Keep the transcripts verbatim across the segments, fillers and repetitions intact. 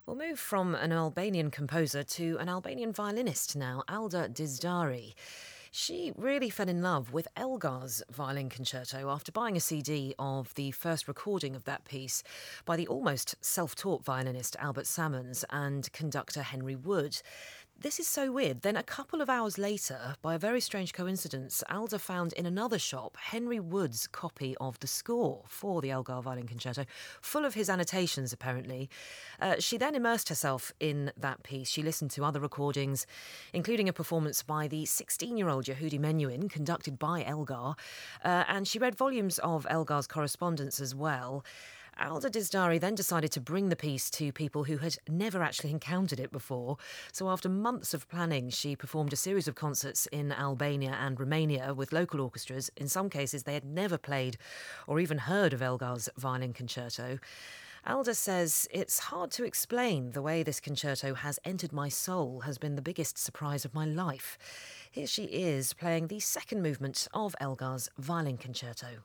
We'll move from an Albanian composer to an Albanian violinist now, Alda Dizdari. She really fell in love with Elgar's violin concerto after buying a C D of the first recording of that piece by the almost self-taught violinist Albert Salmons and conductor Henry Wood. This is so weird. Then a couple of hours later, by a very strange coincidence, Alda found in another shop Henry Wood's copy of the score for the Elgar Violin Concerto, full of his annotations, apparently. Uh, she then immersed herself in that piece. She listened to other recordings, including a performance by the sixteen-year-old Yehudi Menuhin, conducted by Elgar, uh, and she read volumes of Elgar's correspondence as well. Alda Dizdari then decided to bring the piece to people who had never actually encountered it before. So after months of planning, she performed a series of concerts in Albania and Romania with local orchestras. In some cases, they had never played or even heard of Elgar's violin concerto. Alda says, "It's hard to explain. The way this concerto has entered my soul has been the biggest surprise of my life." Here she is playing the second movement of Elgar's violin concerto.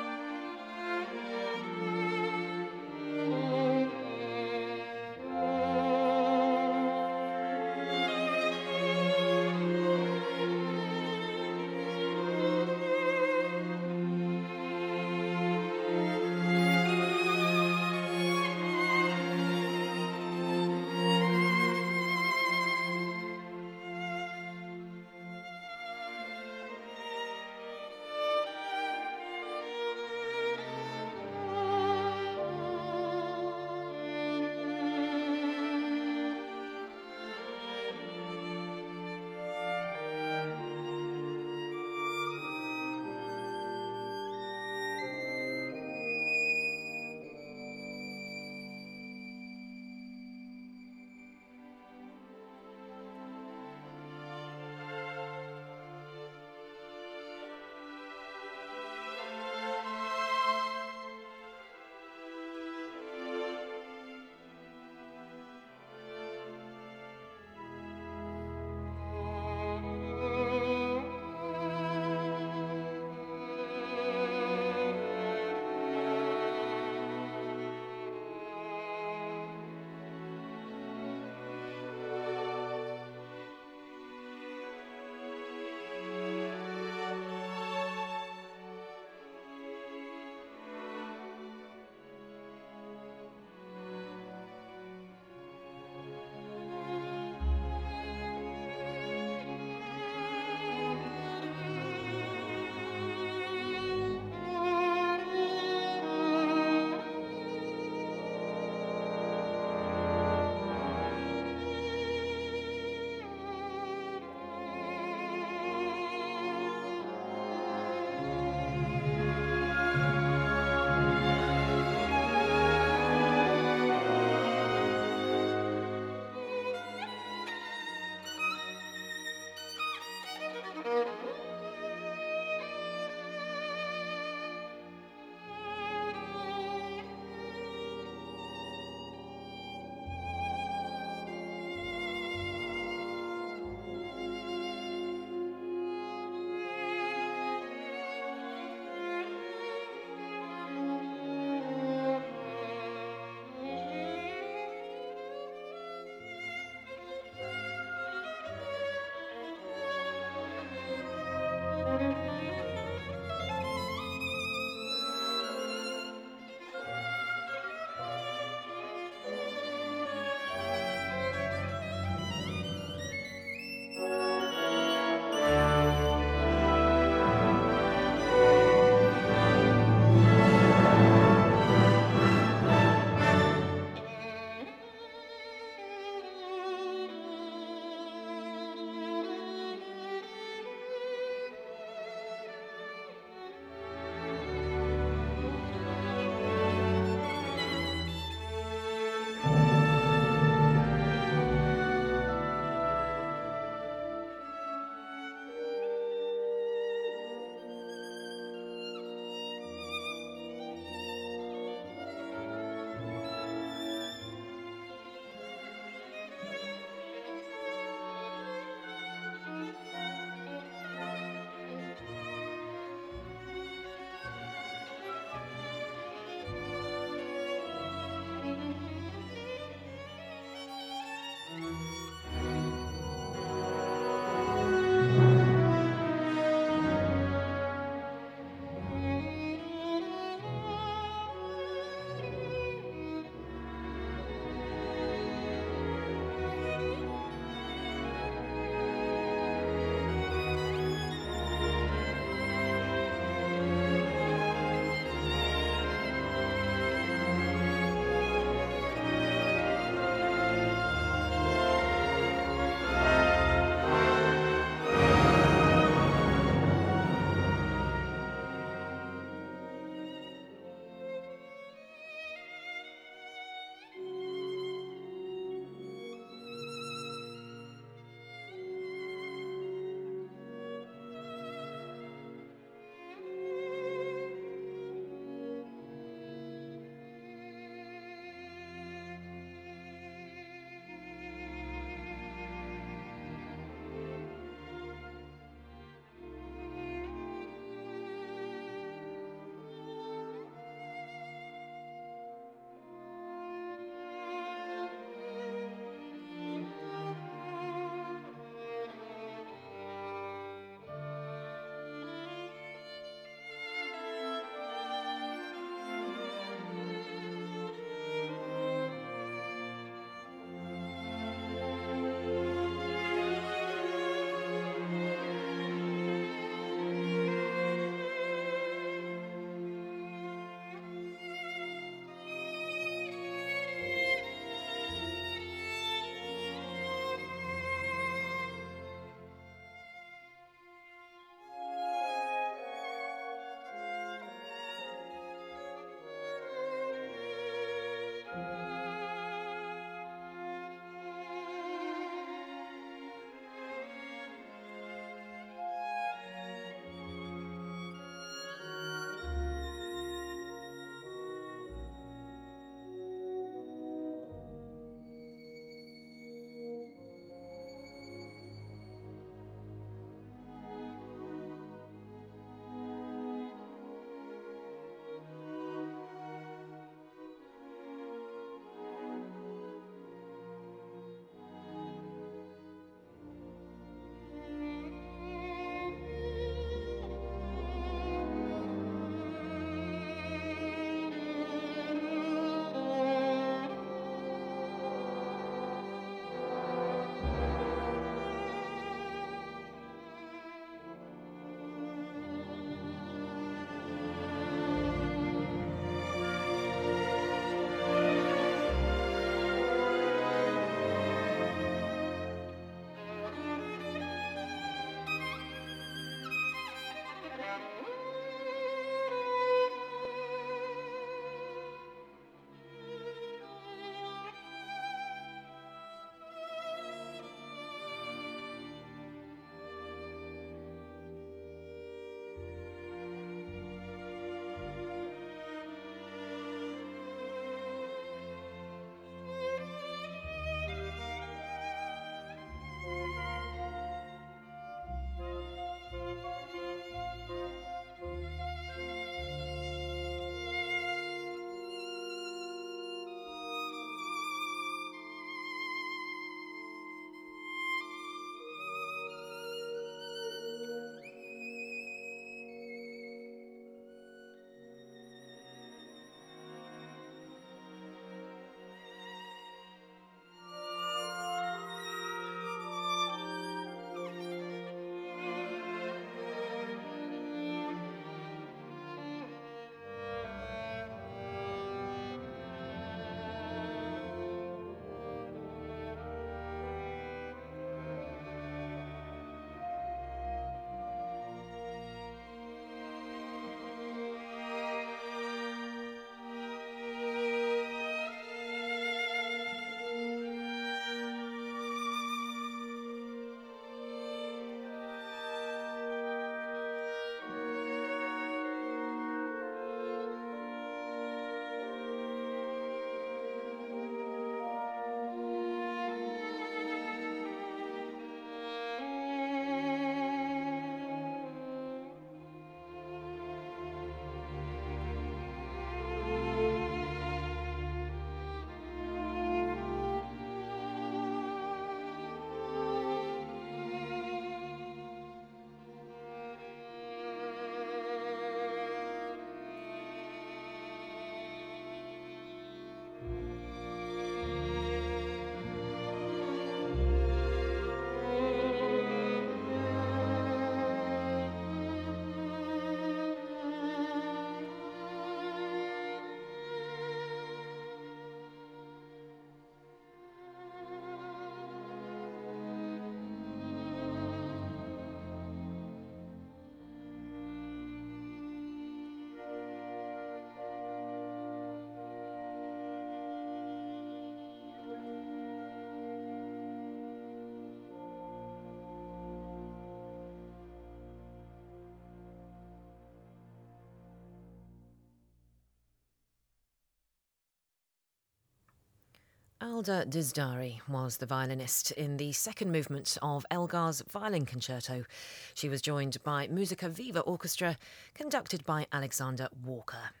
Alda Dizdari was the violinist in the second movement of Elgar's Violin Concerto. She was joined by Musica Viva Orchestra, conducted by Alexander Walker.